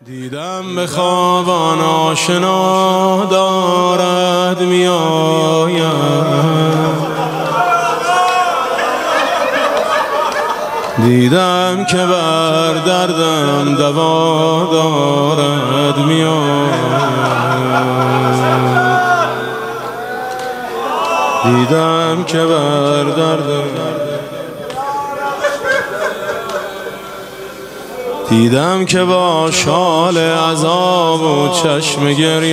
دیدم به خوابان آشنا دارد میآید، دیدم که بر دردم دوا دارد میآید، دیدم که بر دردم، دیدم که با شال عذاب و چشم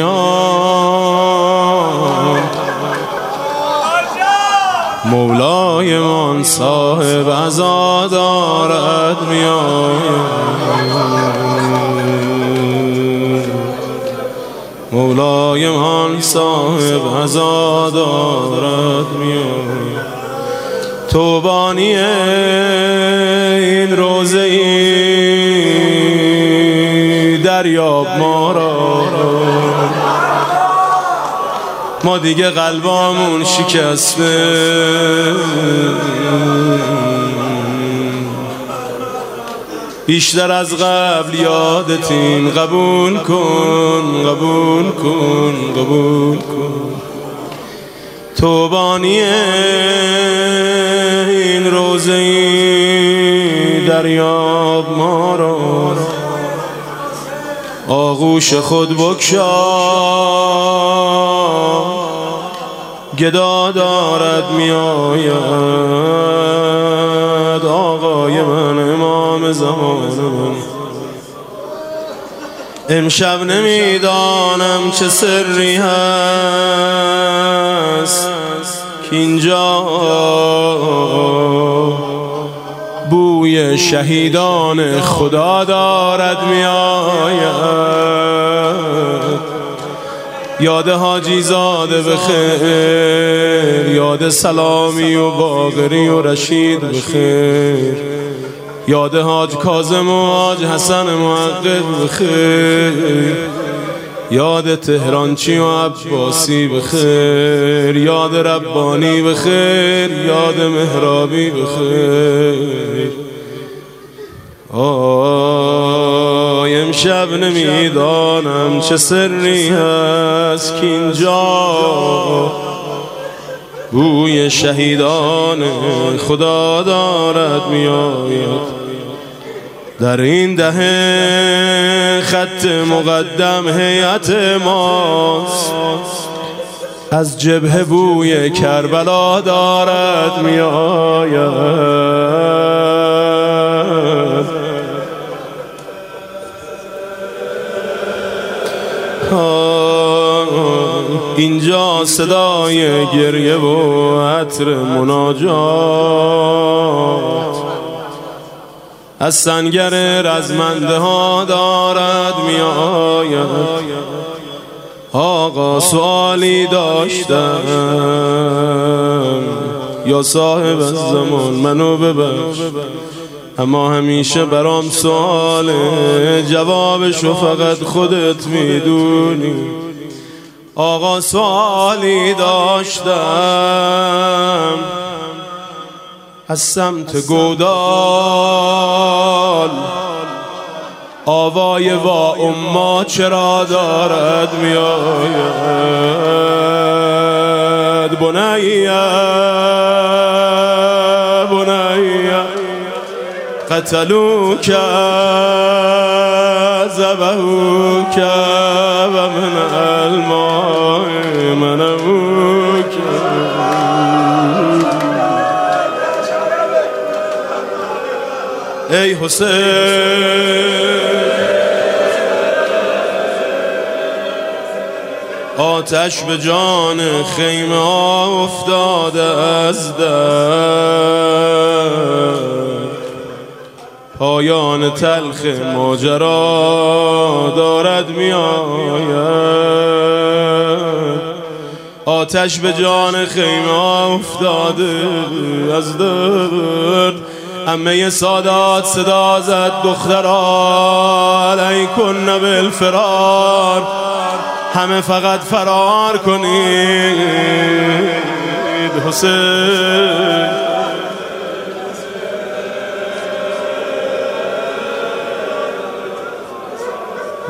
گریان مولای من صاحب عزا دارد میآید، مولای من صاحب عزا دارد میآید. تو بانی این روزه دریاب ما را، ما دیگه قلبامون شکسته، بیشتر از قبل یادتیم، قبول کن قبول کن قبول کن. تو بانی این روزه دریاب ما را، آغوش خود بکشا گدا دارد میآید، آقای من امام زمان من. امشب نمیدانم چه سری هست که اینجا بوی شهیدان خدا دارد میآید. یاد حاجی زاده بخیر، یاد سلامی و باقری و رشید بخیر، یاد حاج کاظم و حاج حسن محقق بخیر، یاد تهرانچی و عباسی بخیر، یاد ربانی بخیر، یاد مهرابی بخیر. امشب نمیدانم چه سری هست که اینجا بوی شهیدان خدا دارد میآید. در این دهه خط مقدم هیئت ماست، از جبهه بوی کربلا دارد میآید. اینجا صدای گریه و عطر مناجات از سنگر رزمنده ها دارد میآید. آقا سوالی داشتم، یا صاحب الزمان منو ببخش، اما همیشه برام سواله، جوابشو فقط خودت میدونی. آقا سوالی داشتم از سمت گودال، آوای وا اما چرا دارد میآید. بنیه بنیه قتلوک ذبحوک و من الماء منعوک. ای حسین آتش به جان خیمه ها افتاده از در، پایان تلخ ماجرا دارد میآید. آتش به جان خیمه ها افتاده از در، عمه سادات صدا زد دخترا علیکن بالفرار، همه فقط فرار کنید. حسین